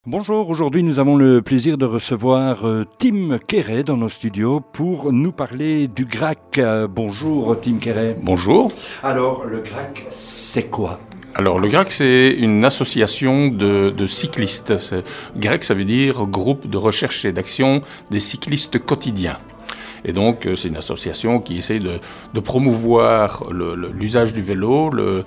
Bonjour, aujourd'hui nous avons le plaisir de recevoir Tim Quéret dans nos studios pour nous parler du GRAC. Bonjour Tim Quéret. Bonjour. Alors le GRAC, c'est quoi ? Alors le GRAC, c'est une association de cyclistes. GRAC, ça veut dire Groupe de recherche et d'action des cyclistes quotidiens. Et donc, c'est une association qui essaie de promouvoir l'usage du vélo,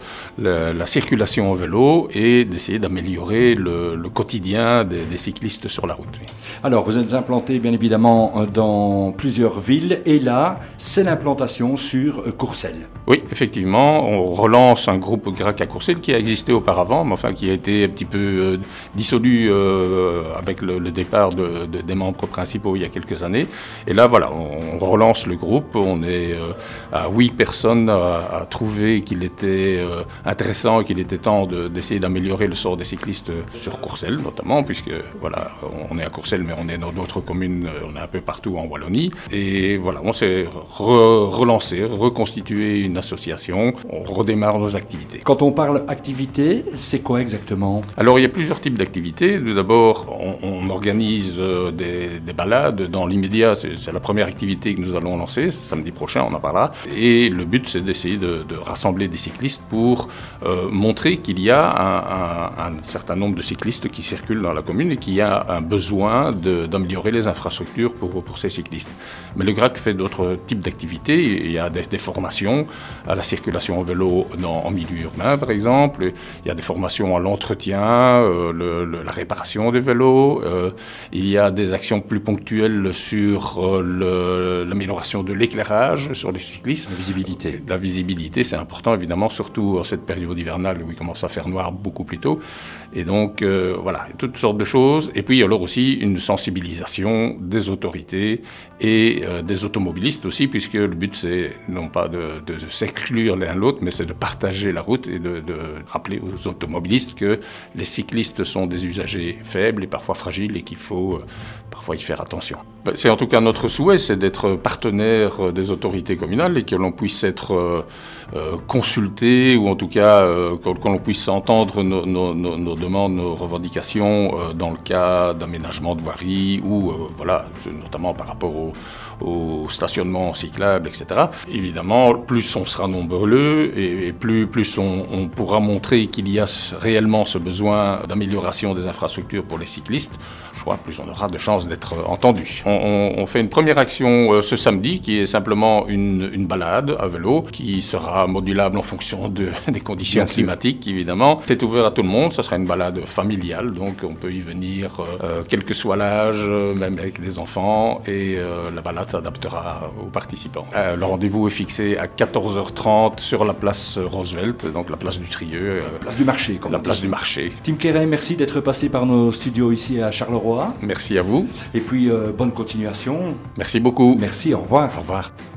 la circulation en vélo et d'essayer d'améliorer le quotidien des cyclistes sur la route. Oui. Alors, vous êtes implanté bien évidemment dans plusieurs villes et là, c'est l'implantation sur Courcelles. Oui, effectivement, on relance un groupe GRAC à Courcelles qui a existé auparavant, mais enfin qui a été un petit peu dissolu avec le départ des membres principaux il y a quelques années. Et là, voilà, on relance le groupe, on est à 8 personnes à trouver qu'il était intéressant et qu'il était temps d'essayer d'améliorer le sort des cyclistes sur Courcelles notamment, puisque voilà, on est à Courcelles mais on est dans d'autres communes, on est un peu partout en Wallonie. Et voilà, on s'est relancé, reconstitué une association, on redémarre nos activités. Quand on parle activité, c'est quoi exactement ? Alors il y a plusieurs types d'activités. D'abord, on organise des balades dans l'immédiat, c'est la première activité que nous allons lancer, samedi prochain, on en parlera. Et le but, c'est d'essayer de rassembler des cyclistes pour montrer qu'il y a un certain nombre de cyclistes qui circulent dans la commune et qu'il y a un besoin d'améliorer les infrastructures pour ces cyclistes. Mais le GRAC fait d'autres types d'activités. Il y a des formations à la circulation en vélo en milieu urbain, par exemple. Il y a des formations à l'entretien, la réparation des vélos. Il y a des actions plus ponctuelles sur l'amélioration de l'éclairage sur les cyclistes. La visibilité, c'est important, évidemment, surtout en cette période hivernale où il commence à faire noir beaucoup plus tôt. Et donc, voilà, toutes sortes de choses. Et puis, alors aussi, une sensibilisation des autorités et des automobilistes aussi, puisque le but, c'est non pas de s'exclure l'un l'autre, mais c'est de partager la route et de rappeler aux automobilistes que les cyclistes sont des usagers faibles et parfois fragiles et qu'il faut parfois y faire attention. C'est en tout cas notre souhait, c'est d'être partenaire des autorités communales et que l'on puisse être consulté ou en tout cas que l'on puisse entendre nos demandes, nos revendications dans le cas d'aménagement de voiries ou voilà, notamment par rapport au stationnement cyclable, etc. Évidemment, plus on sera nombreux et plus on pourra montrer qu'il y a réellement ce besoin d'amélioration des infrastructures pour les cyclistes, je crois plus on aura de chances d'être entendus. On fait une première action ce samedi qui est simplement une balade à vélo qui sera modulable en fonction des conditions climatiques, évidemment. C'est ouvert à tout le monde, ça sera une balade familiale, donc on peut y venir quel que soit l'âge, même avec les enfants, et la balade s'adaptera aux participants. Le rendez-vous est fixé à 14h30 sur la place Roosevelt, donc la place du Trieux. Place du marché, la place du marché. Tim Quéret, merci d'être passé par nos studios ici à Charleroi. Merci à vous. Et puis, bonne continuation. Merci beaucoup. Merci, au revoir. Au revoir.